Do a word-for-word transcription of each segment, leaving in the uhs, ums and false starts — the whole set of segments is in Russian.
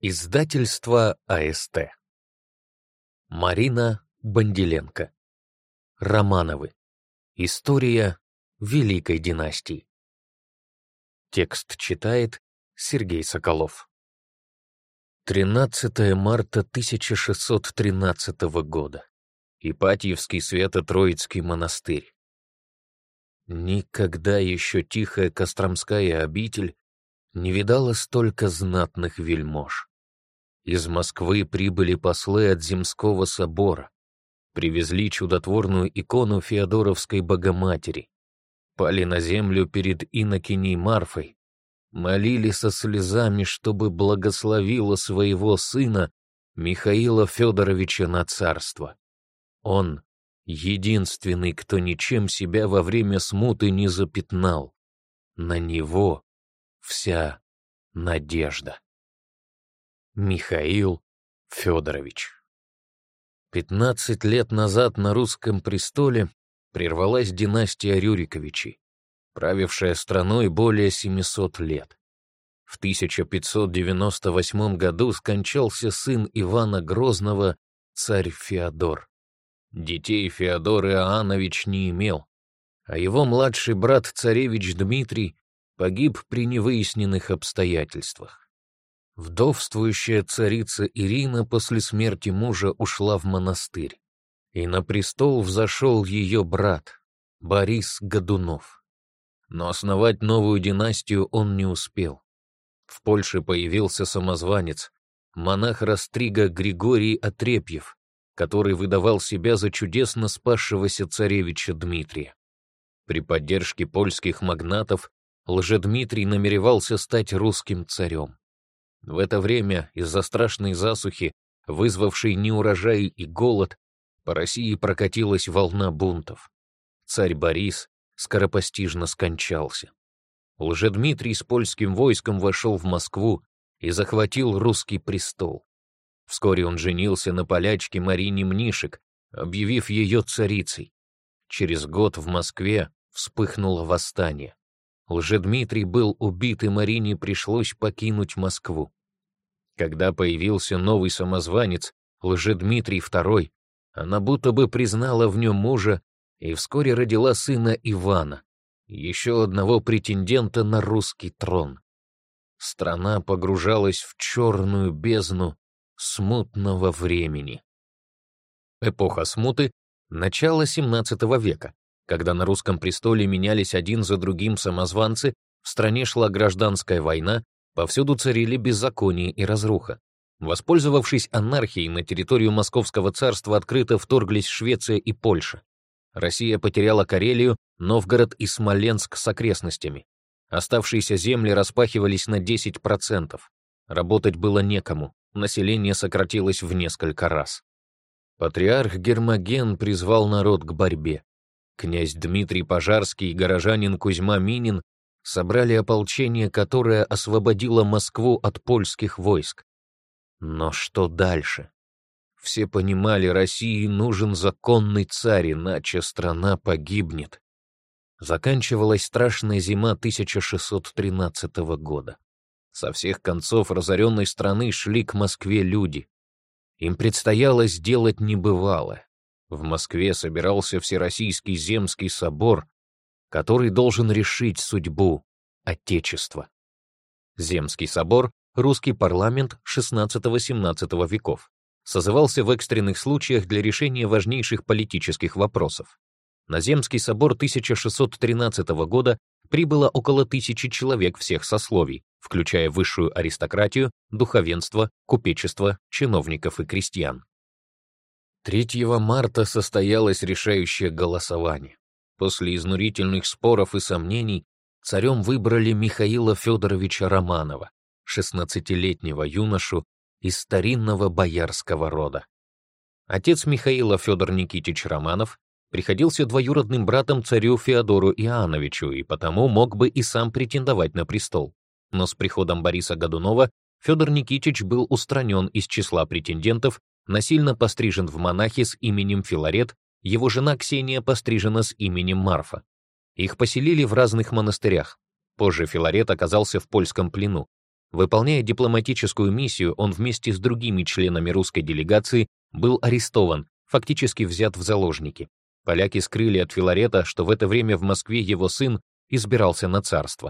Издательство АСТ. Марина Банделенко. Романовы. История Великой династии. Текст читает Сергей Соколов. тринадцатое марта тысяча шестьсот тринадцатого года. Ипатьевский Свято-Троицкий монастырь. Никогда еще тихая Костромская обитель не видала столько знатных вельмож. Из Москвы прибыли послы от Земского собора, привезли чудотворную икону Феодоровской Богоматери, пали на землю перед инокиней Марфой, молили со слезами, чтобы благословила своего сына Михаила Федоровича на царство. Он единственный, кто ничем себя во время смуты не запятнал. На него вся надежда. Михаил Федорович. Пятнадцать лет назад на русском престоле прервалась династия Рюриковичей, правившая страной более семисот лет. В тысяча пятьсот девяносто восьмом году скончался сын Ивана Грозного, царь Феодор. Детей Феодор Иоаннович не имел, а его младший брат царевич Дмитрий погиб при невыясненных обстоятельствах. Вдовствующая царица Ирина после смерти мужа ушла в монастырь, и на престол взошел ее брат Борис Годунов. Но основать новую династию он не успел. В Польше появился самозванец, монах Растрига Григорий Отрепьев, который выдавал себя за чудесно спасшегося царевича Дмитрия. При поддержке польских магнатов Лжедмитрий намеревался стать русским царем. В это время из-за страшной засухи, вызвавшей неурожай и голод, по России прокатилась волна бунтов. Царь Борис скоропостижно скончался. Лжедмитрий с польским войском вошел в Москву и захватил русский престол. Вскоре он женился на полячке Марине Мнишек, объявив ее царицей. Через год в Москве вспыхнуло восстание. Лжедмитрий был убит, и Марине пришлось покинуть Москву. Когда появился новый самозванец, Лжедмитрий второй, она будто бы признала в нем мужа и вскоре родила сына Ивана, еще одного претендента на русский трон. Страна погружалась в черную бездну смутного времени. Эпоха смуты — начало семнадцатого века, когда на русском престоле менялись один за другим самозванцы, в стране шла гражданская война, повсюду царили беззаконие и разруха. Воспользовавшись анархией, на территорию Московского царства открыто вторглись Швеция и Польша. Россия потеряла Карелию, Новгород и Смоленск с окрестностями. Оставшиеся земли распахивались на десять процентов. Работать было некому, население сократилось в несколько раз. Патриарх Гермоген призвал народ к борьбе. Князь Дмитрий Пожарский и горожанин Кузьма Минин собрали ополчение, которое освободило Москву от польских войск. Но что дальше? Все понимали, России нужен законный царь, иначе страна погибнет. Заканчивалась страшная зима тысяча шестьсот тринадцатого года. Со всех концов разоренной страны шли к Москве люди. Им предстояло сделать небывалое. В Москве собирался Всероссийский Земский собор, который должен решить судьбу Отечества. Земский собор — русский парламент шестнадцатого-семнадцатого веков. Созывался в экстренных случаях для решения важнейших политических вопросов. На Земский собор тысяча шестьсот тринадцатого года прибыло около тысячи человек всех сословий, включая высшую аристократию, духовенство, купечество, чиновников и крестьян. третьего марта состоялось решающее голосование. После изнурительных споров и сомнений царем выбрали Михаила Федоровича Романова, шестнадцатилетнего юношу из старинного боярского рода. Отец Михаила, Федор Никитич Романов, приходился двоюродным братом царю Феодору Иоанновичу и потому мог бы и сам претендовать на престол. Но с приходом Бориса Годунова Федор Никитич был устранен из числа претендентов, насильно пострижен в монахи с именем Филарет, его жена Ксения пострижена с именем Марфа. Их поселили в разных монастырях. Позже Филарет оказался в польском плену. Выполняя дипломатическую миссию, он вместе с другими членами русской делегации был арестован, фактически взят в заложники. Поляки скрыли от Филарета, что в это время в Москве его сын избирался на царство.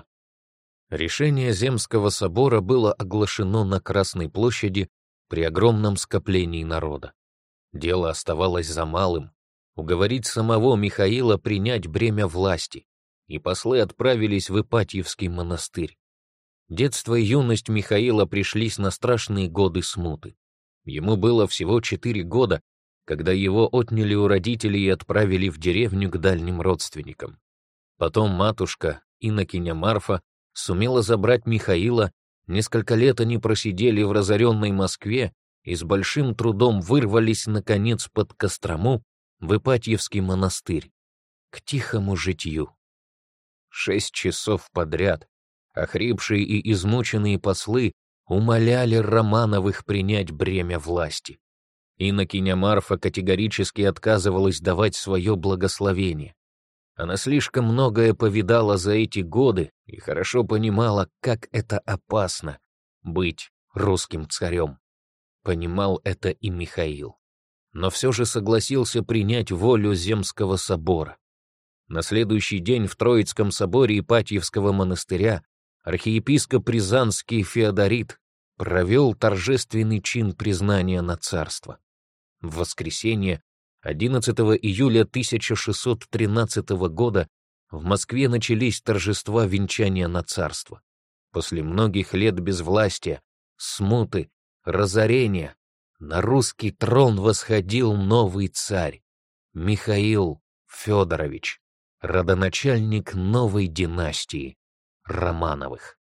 Решение Земского собора было оглашено на Красной площади при огромном скоплении народа. Дело оставалось за малым — уговорить самого Михаила принять бремя власти, и послы отправились в Ипатьевский монастырь. Детство и юность Михаила пришлись на страшные годы смуты. Ему было всего четыре года, когда его отняли у родителей и отправили в деревню к дальним родственникам. Потом матушка, инокиня Марфа, сумела забрать Михаила, несколько лет они просидели в разоренной Москве и с большим трудом вырвались, наконец, под Кострому, в Ипатьевский монастырь, к тихому житью. Шесть часов подряд охрипшие и измученные послы умоляли Романовых принять бремя власти. Инокиня Марфа категорически отказывалась давать свое благословение. Она слишком многое повидала за эти годы и хорошо понимала, как это опасно — быть русским царем. Понимал это и Михаил. Но все же согласился принять волю Земского собора. На следующий день в Троицком соборе Ипатьевского монастыря архиепископ Рязанский Феодорит провел торжественный чин признания на царство. В воскресенье, одиннадцатого июля тысяча шестьсот тринадцатого года, в Москве начались торжества венчания на царство. После многих лет безвластия, смуты, разорения, на русский трон восходил новый царь, Михаил Федорович, родоначальник новой династии Романовых.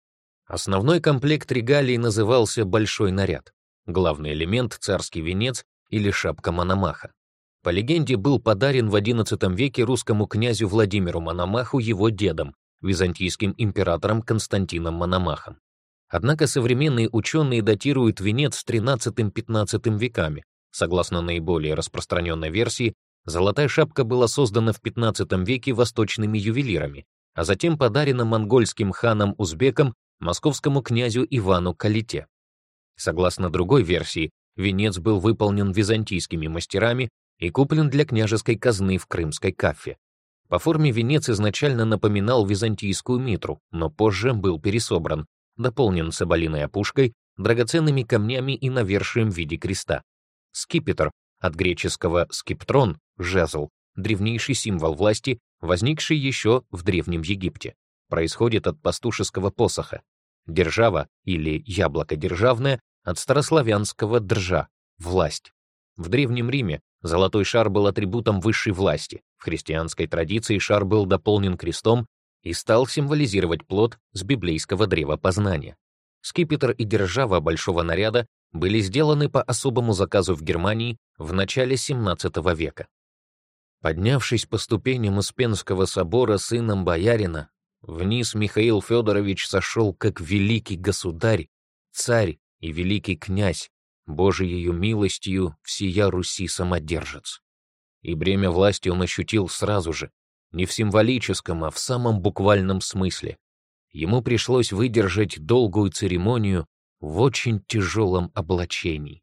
Основной комплект регалий назывался «большой наряд». Главный элемент — царский венец или шапка Мономаха. По легенде, был подарен в одиннадцатом веке русскому князю Владимиру Мономаху его дедом, византийским императором Константином Мономахом. Однако современные ученые датируют венец тринадцатым-пятнадцатым веками. Согласно наиболее распространенной версии, золотая шапка была создана в пятнадцатом веке восточными ювелирами, а затем подарена монгольским ханом-узбеком московскому князю Ивану Калите. Согласно другой версии, венец был выполнен византийскими мастерами и куплен для княжеской казны в Крымской Кафе. По форме венец изначально напоминал византийскую митру, но позже был пересобран, дополнен соболиной опушкой, драгоценными камнями и навершием в виде креста. Скипетр, от греческого скиптрон — жезл, древнейший символ власти, возникший еще в Древнем Египте, происходит от пастушеского посоха. Держава или яблоко державное от старославянского «держа» — власть. В Древнем Риме золотой шар был атрибутом высшей власти. В христианской традиции шар был дополнен крестом и стал символизировать плод с библейского древа познания. Скипетр и держава большого наряда были сделаны по особому заказу в Германии в начале семнадцатого века. Поднявшись по ступеням Успенского собора сыном боярина, вниз Михаил Федорович сошел как великий государь, царь и великий князь, Божиею милостью всея Руси самодержец. И бремя власти он ощутил сразу же, не в символическом, а в самом буквальном смысле. Ему пришлось выдержать долгую церемонию в очень тяжелом облачении.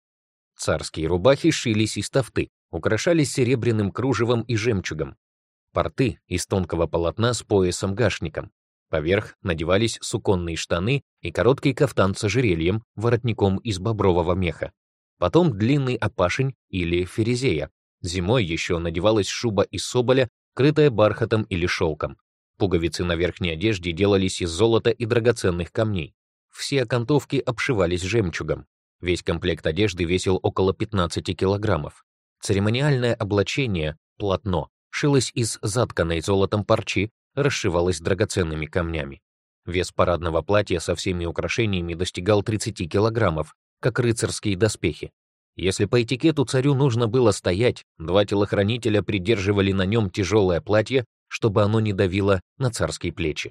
Царские рубахи шились из тафты, украшались серебряным кружевом и жемчугом. Порты из тонкого полотна с поясом-гашником. Поверх надевались суконные штаны и короткий кафтан с ожерельем, воротником из бобрового меха. Потом длинный опашень или ферезея. Зимой еще надевалась шуба из соболя, крытая бархатом или шелком. Пуговицы на верхней одежде делались из золота и драгоценных камней. Все окантовки обшивались жемчугом. Весь комплект одежды весил около пятнадцати килограммов. Церемониальное облачение, полотно, шилось из затканной золотом парчи, расшивалось драгоценными камнями. Вес парадного платья со всеми украшениями достигал тридцати килограммов, как рыцарские доспехи. Если по этикету царю нужно было стоять, два телохранителя придерживали на нем тяжелое платье, чтобы оно не давило на царские плечи.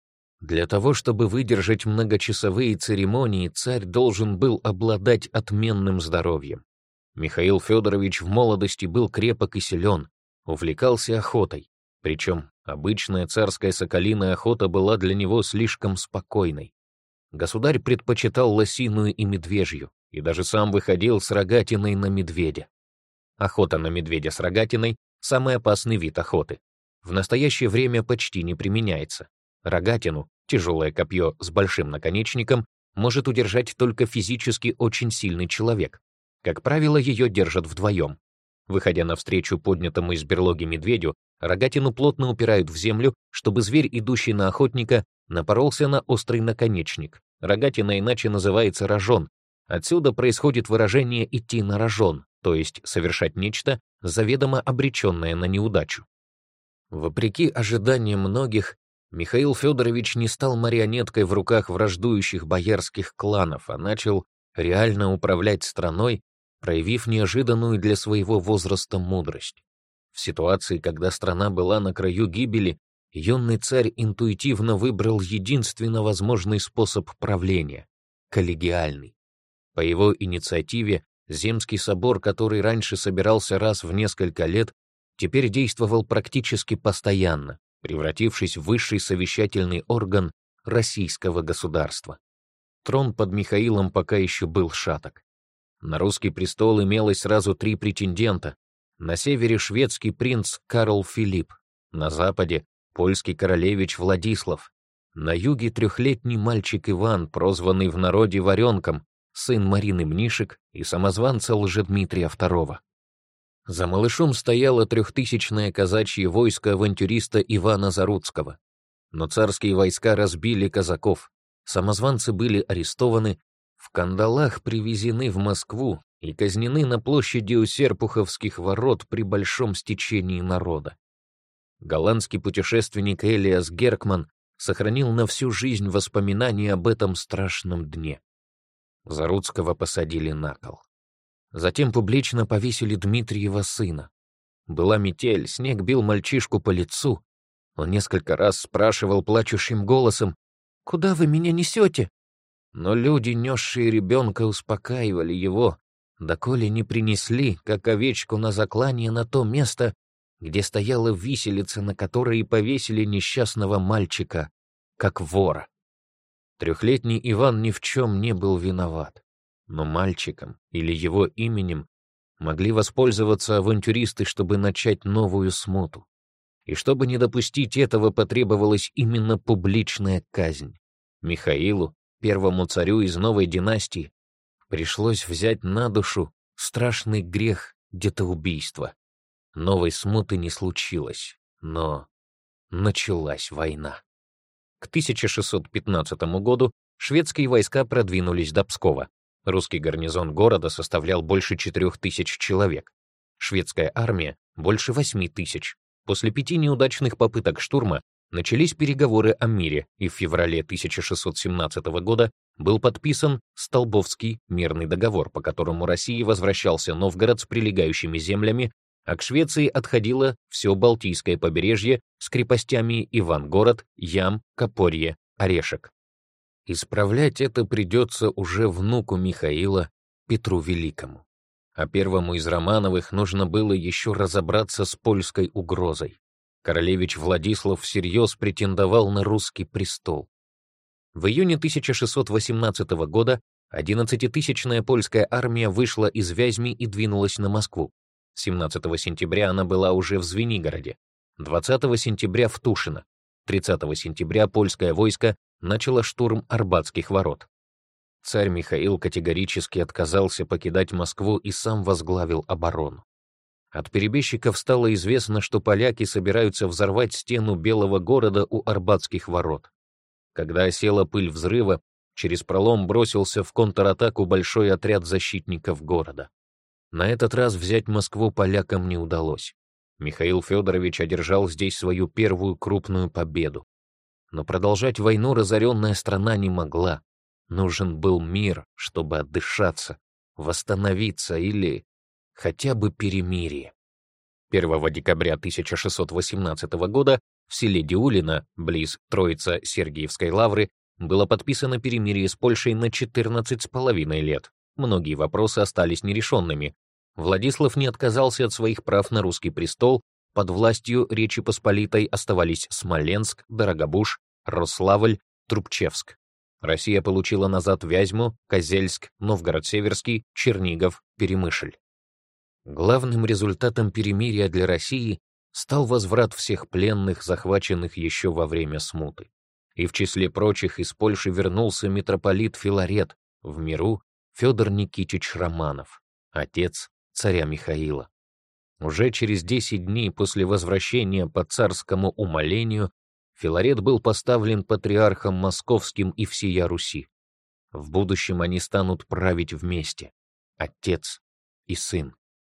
Для того, чтобы выдержать многочасовые церемонии, царь должен был обладать отменным здоровьем. Михаил Федорович в молодости был крепок и силен, увлекался охотой, причем обычная царская соколиная охота была для него слишком спокойной. Государь предпочитал лосиную и медвежью, и даже сам выходил с рогатиной на медведя. Охота на медведя с рогатиной — самый опасный вид охоты. В настоящее время почти не применяется. Рогатину, тяжелое копье с большим наконечником, может удержать только физически очень сильный человек. Как правило, ее держат вдвоем. Выходя навстречу поднятому из берлоги медведю, рогатину плотно упирают в землю, чтобы зверь, идущий на охотника, напоролся на острый наконечник. Рогатина иначе называется рожон. Отсюда происходит выражение «идти на рожон», то есть совершать нечто, заведомо обреченное на неудачу. Вопреки ожиданиям многих, Михаил Федорович не стал марионеткой в руках враждующих боярских кланов, а начал реально управлять страной, проявив неожиданную для своего возраста мудрость. В ситуации, когда страна была на краю гибели, юный царь интуитивно выбрал единственно возможный способ правления — коллегиальный. По его инициативе Земский собор, который раньше собирался раз в несколько лет, теперь действовал практически постоянно, превратившись в высший совещательный орган российского государства. Трон под Михаилом пока еще был шаток. На русский престол имелось сразу три претендента. На севере шведский принц Карл Филипп, на западе польский королевич Владислав, на юге трехлетний мальчик Иван, прозванный в народе Варенком, сын Марины Мнишек и самозванца Лжедмитрия второго. За малышом стояло трехтысячное казачье войско авантюриста Ивана Заруцкого. Но царские войска разбили казаков, самозванцы были арестованы, в кандалах привезены в Москву и казнены на площади у Серпуховских ворот при большом стечении народа. Голландский путешественник Элиас Геркман сохранил на всю жизнь воспоминания об этом страшном дне. Заруцкого посадили на кол. Затем публично повесили Дмитриева сына. Была метель, снег бил мальчишку по лицу. Он несколько раз спрашивал плачущим голосом: «Куда вы меня несете?» Но люди, несшие ребенка, успокаивали его, доколе не принесли, как овечку на заклание, на то место, где стояла виселица, на которой и повесили несчастного мальчика, как вора. Трехлетний Иван ни в чем не был виноват, но мальчиком или его именем могли воспользоваться авантюристы, чтобы начать новую смуту. И чтобы не допустить этого, потребовалась именно публичная казнь. Михаилу, первому царю из новой династии, пришлось взять на душу страшный грех детоубийства. Новой смуты не случилось, но началась война. К тысяча шестьсот пятнадцатому году шведские войска продвинулись до Пскова. Русский гарнизон города составлял больше четырех тысяч человек. Шведская армия — больше восьми тысяч. После пяти неудачных попыток штурма начались переговоры о мире, и в феврале тысяча шестьсот семнадцатого года был подписан Столбовский мирный договор, по которому России возвращался Новгород с прилегающими землями, а к Швеции отходило все Балтийское побережье с крепостями Ивангород, Ям, Копорье, Орешек. Исправлять это придется уже внуку Михаила, Петру Великому. А первому из Романовых нужно было еще разобраться с польской угрозой. Королевич Владислав всерьез претендовал на русский престол. В июне тысяча шестьсот восемнадцатого года одиннадцатитысячная польская армия вышла из Вязьмы и двинулась на Москву. семнадцатого сентября она была уже в Звенигороде, двадцатого сентября в Тушино, тридцатого сентября польское войско начало штурм Арбатских ворот. Царь Михаил категорически отказался покидать Москву и сам возглавил оборону. От перебежчиков стало известно, что поляки собираются взорвать стену Белого города у Арбатских ворот. Когда осела пыль взрыва, через пролом бросился в контратаку большой отряд защитников города. На этот раз взять Москву полякам не удалось. Михаил Федорович одержал здесь свою первую крупную победу. Но продолжать войну разоренная страна не могла. Нужен был мир, чтобы отдышаться, восстановиться или хотя бы перемирие. первого декабря тысяча шестьсот восемнадцатого года в селе Диулино, близ Троица-Сергиевской лавры, было подписано перемирие с Польшей на четырнадцать с половиной лет. Многие вопросы остались нерешенными. Владислав не отказался от своих прав на русский престол, под властью Речи Посполитой оставались Смоленск, Дорогобуж, Рославль, Трубчевск. Россия получила назад Вязьму, Козельск, Новгород-Северский, Чернигов, Перемышль. Главным результатом перемирия для России стал возврат всех пленных, захваченных еще во время смуты. И в числе прочих из Польши вернулся митрополит Филарет, в миру Федор Никитич Романов, отец царя Михаила. Уже через десять дней после возвращения по царскому умолению Филарет был поставлен патриархом московским и всея Руси. В будущем они станут править вместе, отец и сын.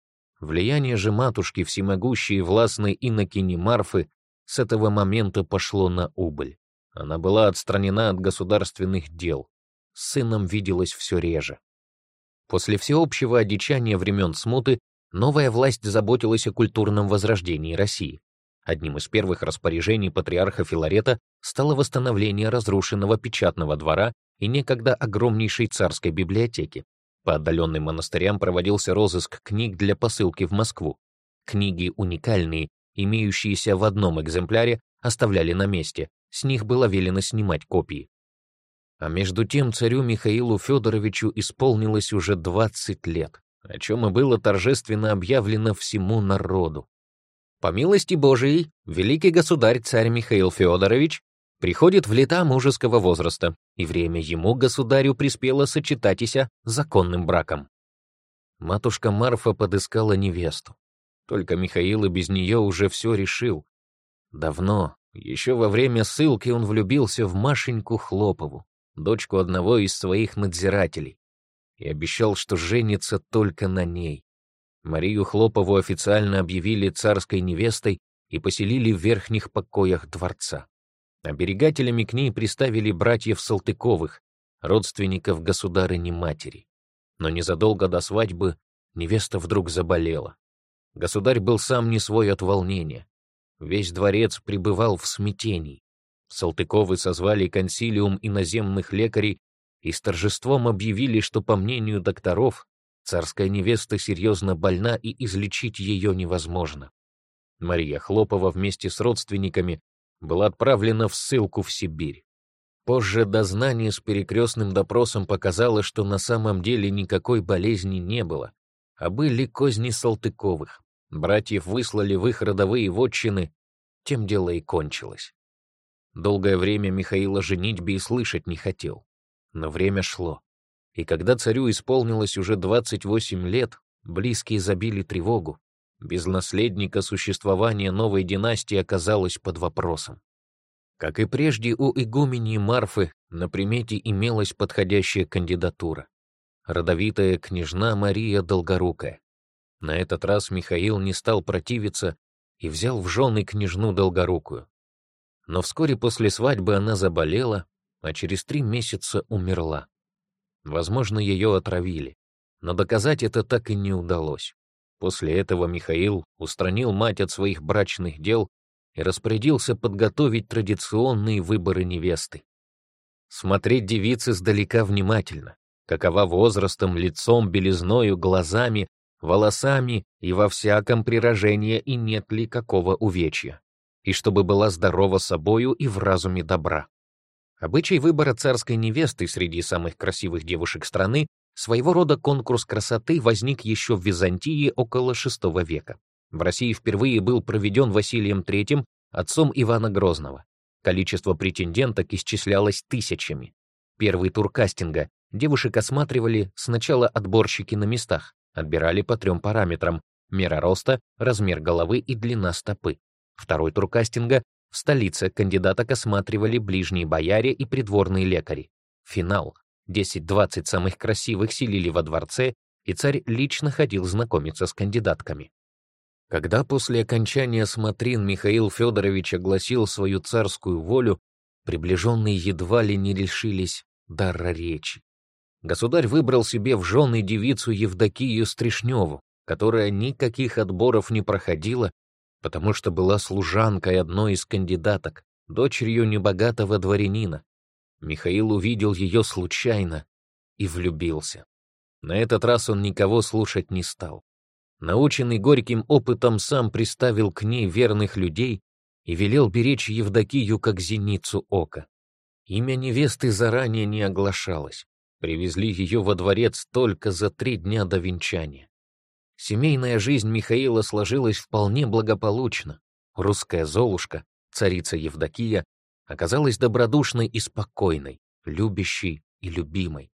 Влияние же матушки, всемогущей и властной инокини Марфы, с этого момента пошло на убыль. Она была отстранена от государственных дел, с сыном виделась все реже. После всеобщего одичания времен смуты новая власть заботилась о культурном возрождении России. Одним из первых распоряжений патриарха Филарета стало восстановление разрушенного печатного двора и некогда огромнейшей царской библиотеки. По отдаленным монастырям проводился розыск книг для посылки в Москву. Книги уникальные, имеющиеся в одном экземпляре, оставляли на месте, с них было велено снимать копии. А между тем царю Михаилу Федоровичу исполнилось уже двадцать лет, о чем и было торжественно объявлено всему народу. По милости Божией, великий государь царь Михаил Федорович приходит в лета мужеского возраста, и время ему, государю, приспело сочетатися законным браком. Матушка Марфа подыскала невесту. Только Михаил и без нее уже все решил. Давно, еще во время ссылки, он влюбился в Машеньку Хлопову, дочку одного из своих надзирателей, и обещал, что женится только на ней. Марию Хлопову официально объявили царской невестой и поселили в верхних покоях дворца. Оберегателями к ней приставили братьев Салтыковых, родственников государыни-матери. Но незадолго до свадьбы невеста вдруг заболела. Государь был сам не свой от волнения. Весь дворец пребывал в смятении. Салтыковы созвали консилиум иноземных лекарей и с торжеством объявили, что, по мнению докторов, царская невеста серьезно больна и излечить ее невозможно. Мария Хлопова вместе с родственниками была отправлена в ссылку в Сибирь. Позже дознание с перекрестным допросом показало, что на самом деле никакой болезни не было, а были козни Салтыковых. Братьев выслали в их родовые вотчины, тем дело и кончилось. Долгое время Михаил о женитьбе и слышать не хотел. Но время шло, и когда царю исполнилось уже двадцать восемь лет, близкие забили тревогу. Без наследника существование новой династии оказалось под вопросом. Как и прежде, у игуменьи Марфы на примете имелась подходящая кандидатура — родовитая княжна Мария Долгорукая. На этот раз Михаил не стал противиться и взял в жены княжну Долгорукую. Но вскоре после свадьбы она заболела, а через три месяца умерла. Возможно, ее отравили, но доказать это так и не удалось. После этого Михаил устранил мать от своих брачных дел и распорядился подготовить традиционные выборы невесты. Смотреть девицы сдалека внимательно, какова возрастом, лицом, белизною, глазами, волосами и во всяком прирожении и нет ли какого увечья, и чтобы была здорова собою и в разуме добра. Обычай выбора царской невесты среди самых красивых девушек страны, своего рода конкурс красоты, возник еще в Византии около шестого века. В России впервые был проведен Василием третьим, отцом Ивана Грозного. Количество претенденток исчислялось тысячами. Первый тур кастинга девушек осматривали сначала отборщики на местах, отбирали по трем параметрам: мера роста, размер головы и длина стопы. Второй тур кастинга в столице кандидаток осматривали ближние бояре и придворные лекари. Финал. десять-двадцать самых красивых селили во дворце, и царь лично ходил знакомиться с кандидатками. Когда после окончания смотрин Михаил Федорович огласил свою царскую волю, приближенные едва ли не лишились дара речи. Государь выбрал себе в жены девицу Евдокию Стришневу, которая никаких отборов не проходила, потому что была служанкой одной из кандидаток, дочерью небогатого дворянина. Михаил увидел ее случайно и влюбился. На этот раз он никого слушать не стал. Наученный горьким опытом, сам приставил к ней верных людей и велел беречь Евдокию как зеницу ока. Имя невесты заранее не оглашалось. Привезли ее во дворец только за три дня до венчания. Семейная жизнь Михаила сложилась вполне благополучно. Русская Золушка, царица Евдокия, оказалась добродушной и спокойной, любящей и любимой.